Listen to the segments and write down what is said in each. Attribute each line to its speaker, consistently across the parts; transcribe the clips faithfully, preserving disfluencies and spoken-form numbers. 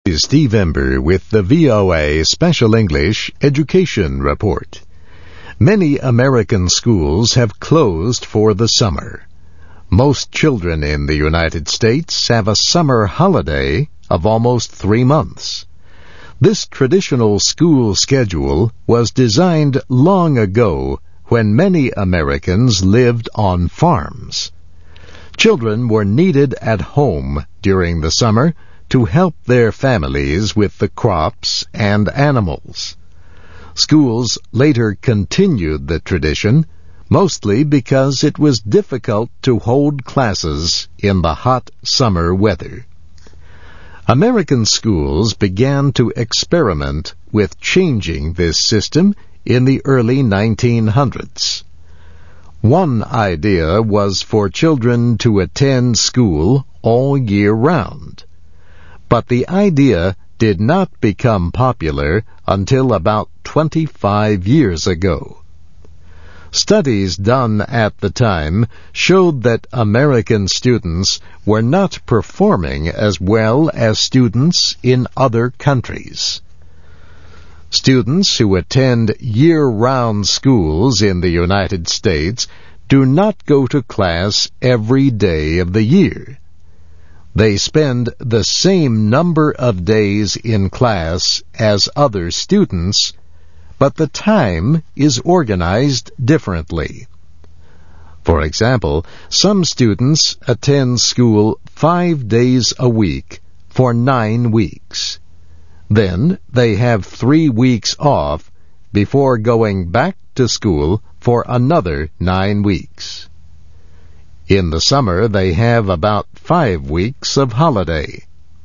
Speaker 1: This is Steve Ember with the V O A Special English Education Report. Many American schools have closed for the summer. Most children in the United States have a summer holiday of almost three months. This traditional school schedule was designed long ago when many Americans lived on farms. Children were needed at home during the summer to help their families with the crops and animals. Schools later continued the tradition, mostly because it was difficult to hold classes in the hot summer weather. American schools began to experiment with changing this system in the early nineteen hundreds. One idea was for children to attend school all year round. But the idea did not become popular until about twenty-five years ago. Studies done at the time showed that American students were not performing as well as students in other countries. Students who attend year-round schools in the United States do not go to class every day of the year. They spend the same number of days in class as other students, but the time is organized differently. For example, some students attend school five days a week for nine weeks. Then they have three weeks off before going back to school for another nine weeks. In the summer, they have about five weeks of holiday.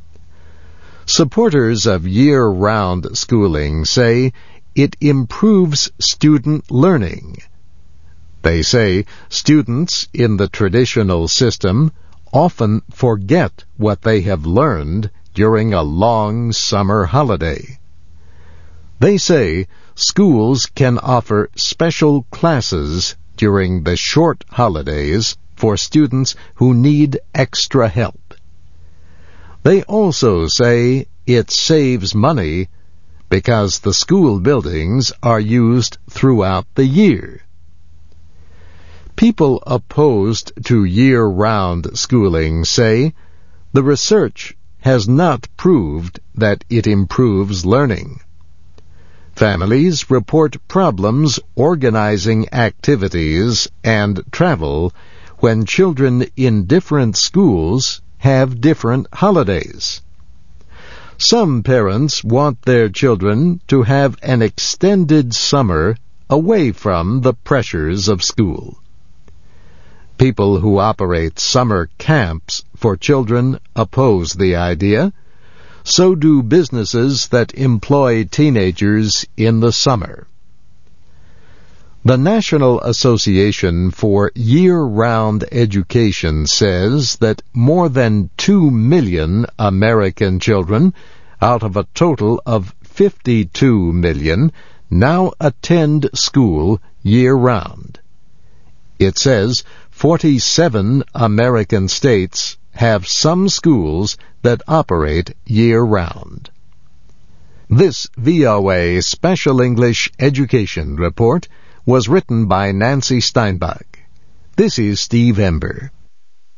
Speaker 1: Supporters of year-round schooling say it improves student learning. They say students in the traditional system often forget what they have learned during a long summer holiday. They say schools can offer special classes during the short holidays for students who need extra help. They also say it saves money because the school buildings are used throughout the year. People opposed to year-round schooling say the research has not proved that it improves learning. Families report problems organizing activities and travel when children in different schools have different holidays. Some parents want their children to have an extended summer away from the pressures of school. People who operate summer camps for children oppose the idea. So do businesses that employ teenagers in the summer. The National Association for Year-Round Education says that more than two million American children, out of a total of fifty-two million, now attend school year-round. It says forty-seven American states have some schools that operate year-round. This V O A Special English Education Report was written by Nancy Steinbach. This is Steve Ember.